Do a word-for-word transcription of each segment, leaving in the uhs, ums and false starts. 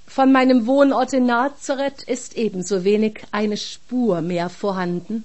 Von meinem Wohnort in Nazareth ist ebenso wenig eine Spur mehr vorhanden.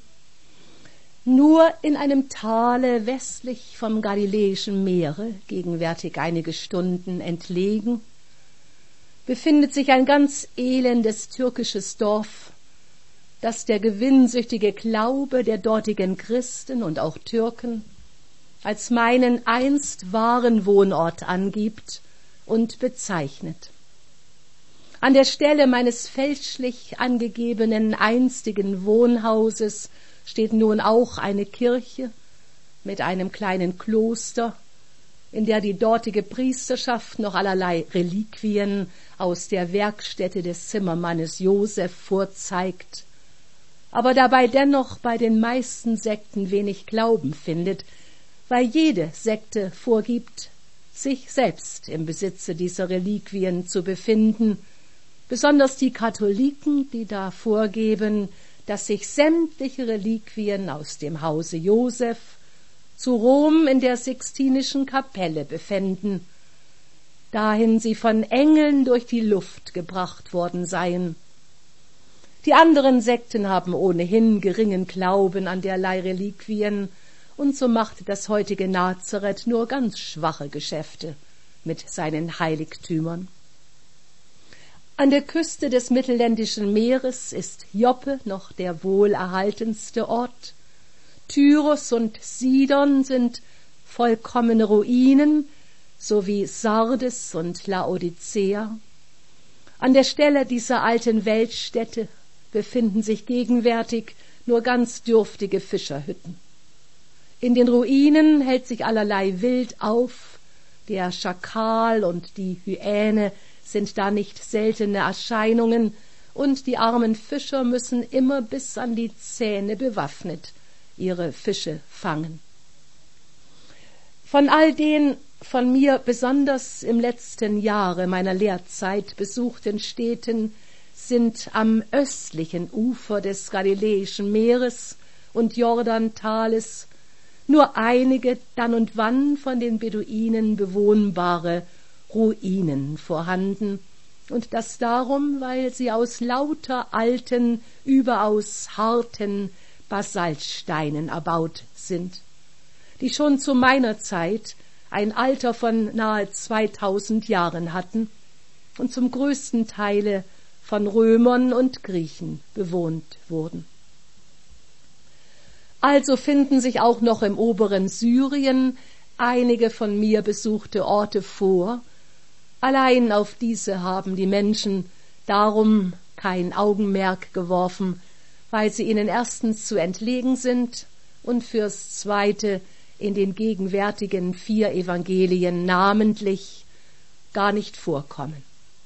Nur in einem Tale westlich vom Galiläischen Meere, gegenwärtig einige Stunden entlegen, befindet sich ein ganz elendes türkisches Dorf, das der gewinnsüchtige Glaube der dortigen Christen und auch Türken als meinen einst wahren Wohnort angibt und bezeichnet. An der Stelle meines fälschlich angegebenen einstigen Wohnhauses steht nun auch eine Kirche mit einem kleinen Kloster, in der die dortige Priesterschaft noch allerlei Reliquien aus der Werkstätte des Zimmermannes Josef vorzeigt, aber dabei dennoch bei den meisten Sekten wenig Glauben findet, weil jede Sekte vorgibt, sich selbst im Besitze dieser Reliquien zu befinden, besonders die Katholiken, die da vorgeben, dass sich sämtliche Reliquien aus dem Hause Josef zu Rom in der Sixtinischen Kapelle befänden, dahin sie von Engeln durch die Luft gebracht worden seien. Die anderen Sekten haben ohnehin geringen Glauben an derlei Reliquien, und so macht das heutige Nazareth nur ganz schwache Geschäfte mit seinen Heiligtümern. An der Küste des Mittelländischen Meeres ist Joppe noch der wohlerhaltenste Ort. Tyros und Sidon sind vollkommene Ruinen, sowie Sardes und Laodicea. An der Stelle dieser alten Weltstätte befinden sich gegenwärtig nur ganz dürftige Fischerhütten. In den Ruinen hält sich allerlei Wild auf, der Schakal und die Hyäne sind da nicht seltene Erscheinungen, und die armen Fischer müssen immer bis an die Zähne bewaffnet ihre Fische fangen. Von all den von mir besonders im letzten Jahre meiner Lehrzeit besuchten Städten sind am östlichen Ufer des Galiläischen Meeres und Jordantales nur einige dann und wann von den Beduinen bewohnbare Ruinen vorhanden, und das darum, weil sie aus lauter alten, überaus harten Basaltsteinen erbaut sind, die schon zu meiner Zeit ein Alter von nahe zweitausend Jahren hatten und zum größten Teile von Römern und Griechen bewohnt wurden. Also finden sich auch noch im oberen Syrien einige von mir besuchte Orte vor. Allein auf diese haben die Menschen darum kein Augenmerk geworfen, weil sie ihnen erstens zu entlegen sind und fürs Zweite in den gegenwärtigen vier Evangelien namentlich gar nicht vorkommen.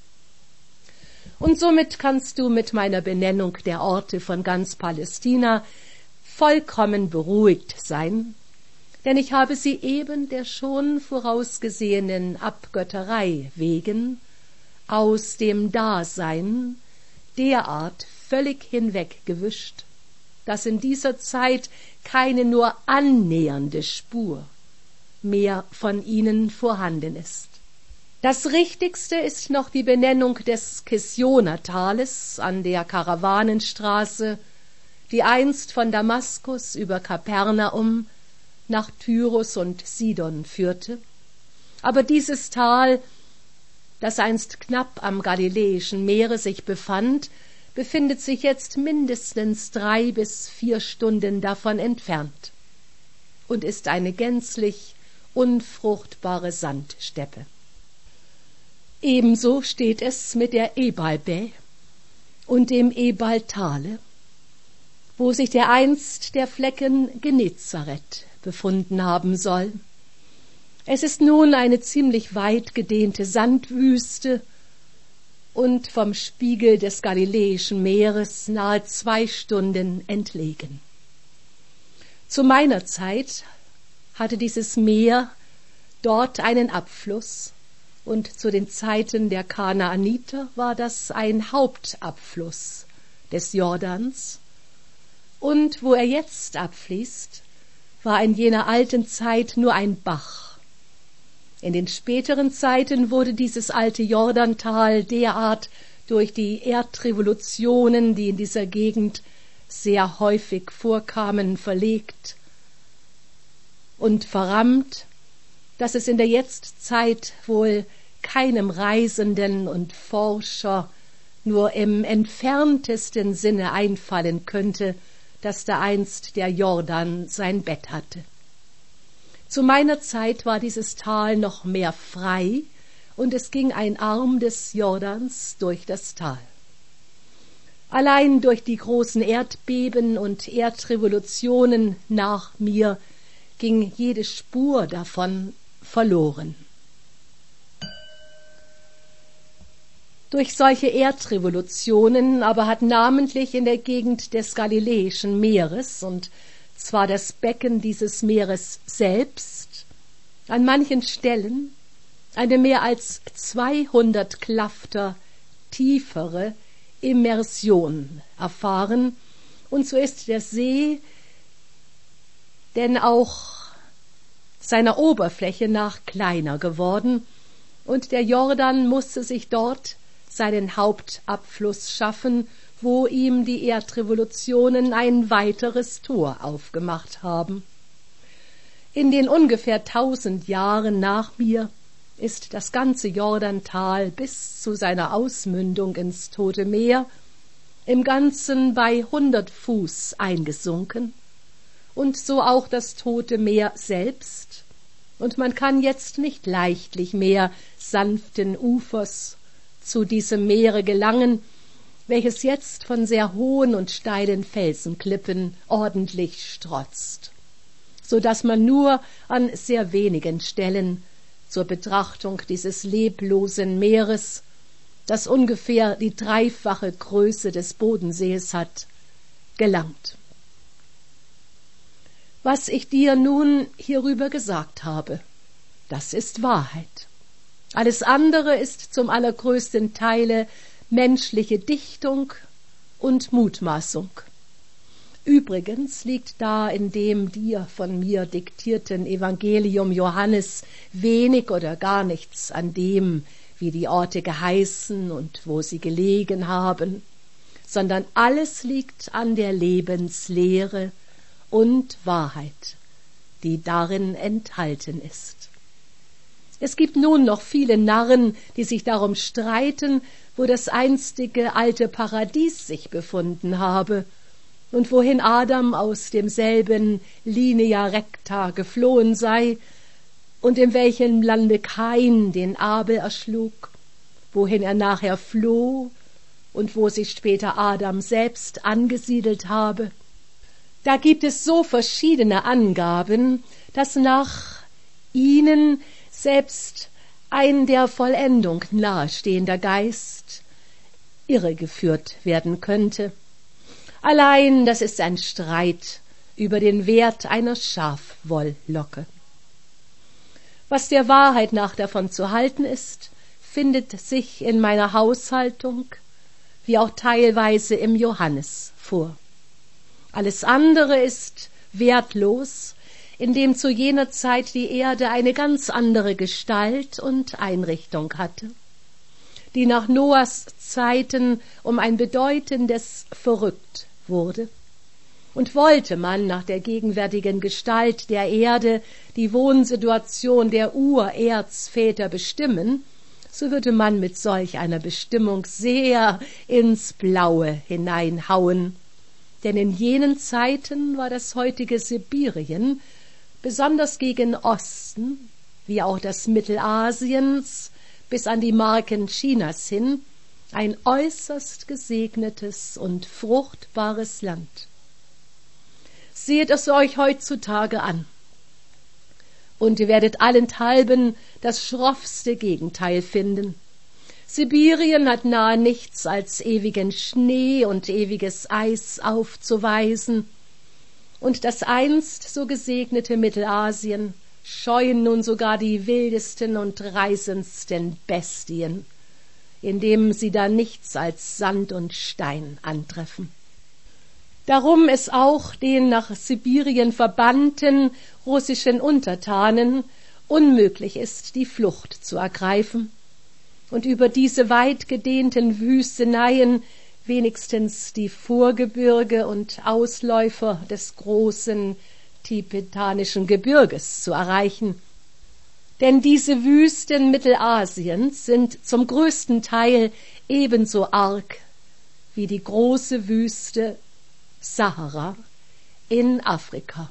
Und somit kannst du mit meiner Benennung der Orte von ganz Palästina vollkommen beruhigt sein, denn ich habe sie eben der schon vorausgesehenen Abgötterei wegen aus dem Dasein derart völlig hinweggewischt, dass in dieser Zeit keine nur annähernde Spur mehr von ihnen vorhanden ist. Das Richtigste ist noch die Benennung des Kissionatales an der Karawanenstraße, die einst von Damaskus über Kapernaum nach Tyros und Sidon führte. Aber dieses Tal, das einst knapp am Galiläischen Meere sich befand, befindet sich jetzt mindestens drei bis vier Stunden davon entfernt und ist eine gänzlich unfruchtbare Sandsteppe. Ebenso steht es mit der Ebalbä und dem Ebaltale, wo sich der einst der Flecken Genezareth befunden haben soll. Es ist nun eine ziemlich weit gedehnte Sandwüste und vom Spiegel des Galiläischen Meeres nahe zwei Stunden entlegen. Zu meiner Zeit hatte dieses Meer dort einen Abfluss, und zu den Zeiten der Kanaaniter war das ein Hauptabfluss des Jordans, und wo er jetzt abfließt, war in jener alten Zeit nur ein Bach, In den späteren Zeiten wurde dieses alte Jordantal derart durch die Erdrevolutionen, die in dieser Gegend sehr häufig vorkamen, verlegt und verrammt, dass es in der Jetztzeit wohl keinem Reisenden und Forscher nur im entferntesten Sinne einfallen könnte, dass da einst der Jordan sein Bett hatte. Zu meiner Zeit war dieses Tal noch mehr frei, und es ging ein Arm des Jordans durch das Tal. Allein durch die großen Erdbeben und Erdrevolutionen nach mir ging jede Spur davon verloren. Durch solche Erdrevolutionen aber hat namentlich in der Gegend des Galiläischen Meeres, und zwar das Becken dieses Meeres selbst, an manchen Stellen eine mehr als zweihundert Klafter tiefere Immersion erfahren, und so ist der See denn auch seiner Oberfläche nach kleiner geworden, und der Jordan musste sich dort seinen Hauptabfluss schaffen, wo ihm die Erdrevolutionen ein weiteres Tor aufgemacht haben. In den ungefähr tausend Jahren nach mir ist das ganze Jordantal bis zu seiner Ausmündung ins Tote Meer im Ganzen bei hundert Fuß eingesunken, und so auch das Tote Meer selbst, und man kann jetzt nicht leichtlich mehr sanften Ufers zu diesem Meere gelangen, welches jetzt von sehr hohen und steilen Felsenklippen ordentlich strotzt, so dass man nur an sehr wenigen Stellen zur Betrachtung dieses leblosen Meeres, das ungefähr die dreifache Größe des Bodensees hat, gelangt. Was ich dir nun hierüber gesagt habe, das ist Wahrheit. Alles andere ist zum allergrößten Teile menschliche Dichtung und Mutmaßung. Übrigens liegt da in dem dir von mir diktierten Evangelium Johannes wenig oder gar nichts an dem, wie die Orte geheißen und wo sie gelegen haben, sondern alles liegt an der Lebenslehre und Wahrheit, die darin enthalten ist. Es gibt nun noch viele Narren, die sich darum streiten, wo das einstige alte Paradies sich befunden habe und wohin Adam aus demselben Linea recta geflohen sei und in welchem Lande Kain den Abel erschlug, wohin er nachher floh und wo sich später Adam selbst angesiedelt habe. Da gibt es so verschiedene Angaben, dass nach ihnen selbst ein der Vollendung nahestehender Geist irregeführt werden könnte. Allein das ist ein Streit über den Wert einer Schafwolllocke. Was der Wahrheit nach davon zu halten ist, findet sich in meiner Haushaltung, wie auch teilweise im Johannes vor. Alles andere ist wertlos, indem zu jener Zeit die Erde eine ganz andere Gestalt und Einrichtung hatte, die nach Noahs Zeiten um ein bedeutendes verrückt wurde. Und wollte man nach der gegenwärtigen Gestalt der Erde die Wohnsituation der Urerzväter bestimmen, so würde man mit solch einer Bestimmung sehr ins Blaue hineinhauen. Denn in jenen Zeiten war das heutige Sibirien, besonders gegen Osten, wie auch das Mittelasiens bis an die Marken Chinas hin, ein äußerst gesegnetes und fruchtbares Land. Seht es euch heutzutage an, und ihr werdet allenthalben das schroffste Gegenteil finden. Sibirien hat nahe nichts als ewigen Schnee und ewiges Eis aufzuweisen, und das einst so gesegnete Mittelasien scheuen nun sogar die wildesten und reißendsten Bestien, indem sie da nichts als Sand und Stein antreffen. Darum ist auch den nach Sibirien verbannten russischen Untertanen unmöglich ist, die Flucht zu ergreifen und über diese weit gedehnten Wüsteneien wenigstens die Vorgebirge und Ausläufer des großen tibetanischen Gebirges zu erreichen. Denn diese Wüsten Mittelasiens sind zum größten Teil ebenso arg wie die große Wüste Sahara in Afrika.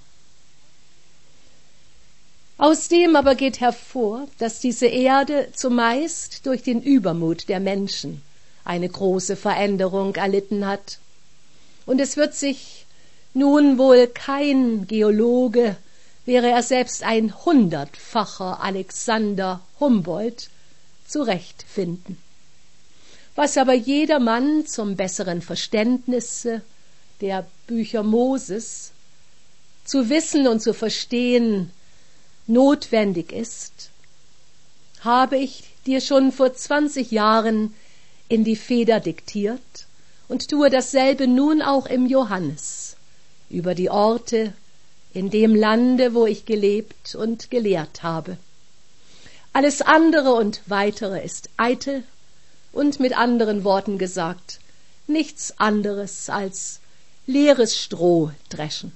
Aus dem aber geht hervor, dass diese Erde zumeist durch den Übermut der Menschen eine große Veränderung erlitten hat. Und es wird sich nun wohl kein Geologe, wäre er selbst ein hundertfacher Alexander Humboldt, zurechtfinden. Was aber jedermann zum besseren Verständnisse der Bücher Moses zu wissen und zu verstehen notwendig ist, habe ich dir schon vor zwanzig Jahren in die Feder diktiert und tue dasselbe nun auch im Johannes über die Orte in dem Lande, wo ich gelebt und gelehrt habe. Alles andere und weitere ist eitel und mit anderen Worten gesagt, nichts anderes als leeres Stroh dreschen.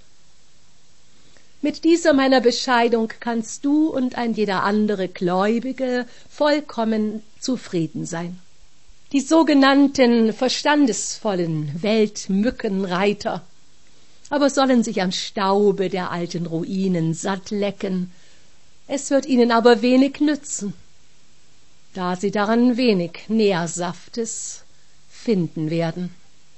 Mit dieser meiner Bescheidung kannst du und ein jeder andere Gläubige vollkommen zufrieden sein. Die sogenannten verstandesvollen Weltmückenreiter aber sollen sich am Staube der alten Ruinen satt lecken. Es wird ihnen aber wenig nützen, da sie daran wenig Nährsaftes finden werden.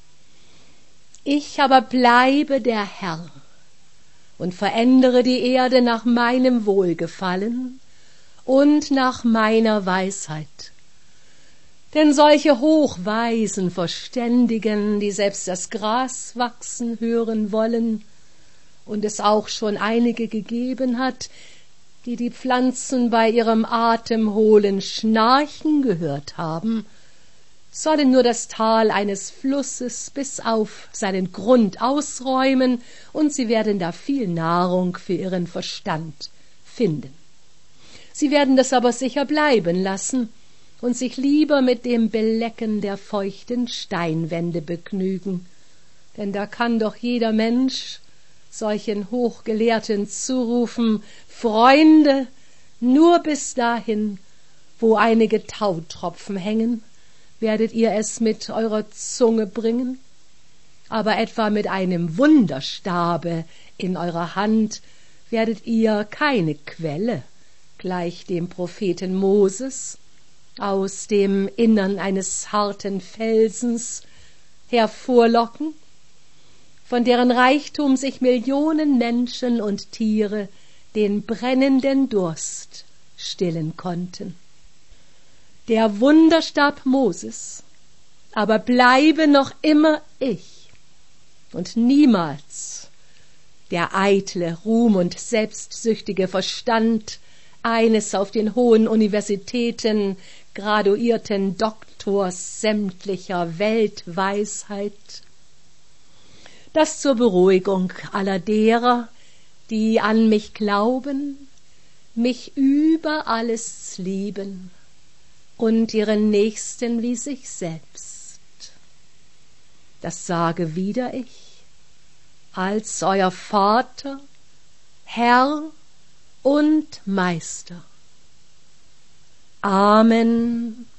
Ich aber bleibe der Herr und verändere die Erde nach meinem Wohlgefallen und nach meiner Weisheit. Denn solche hochweisen Verständigen, die selbst das Gras wachsen hören wollen und es auch schon einige gegeben hat, die die Pflanzen bei ihrem Atemholen schnarchen gehört haben, sollen nur das Tal eines Flusses bis auf seinen Grund ausräumen, und sie werden da viel Nahrung für ihren Verstand finden. Sie werden das aber sicher bleiben lassen und sich lieber mit dem Belecken der feuchten Steinwände begnügen, denn da kann doch jeder Mensch solchen Hochgelehrten zurufen: Freunde, nur bis dahin, wo einige Tautropfen hängen, werdet ihr es mit eurer Zunge bringen, aber etwa mit einem Wunderstabe in eurer Hand werdet ihr keine Quelle, gleich dem Propheten Moses, aus dem Innern eines harten Felsens hervorlocken, von deren Reichtum sich Millionen Menschen und Tiere den brennenden Durst stillen konnten. Der Wunderstab Moses aber bleibe noch immer ich und niemals der eitle Ruhm und selbstsüchtige Verstand eines auf den hohen Universitäten graduierten Doktors sämtlicher Weltweisheit, das zur Beruhigung aller derer, die an mich glauben, mich über alles lieben und ihren Nächsten wie sich selbst. Das sage wieder ich, als euer Vater, Herr und Meister. Amen.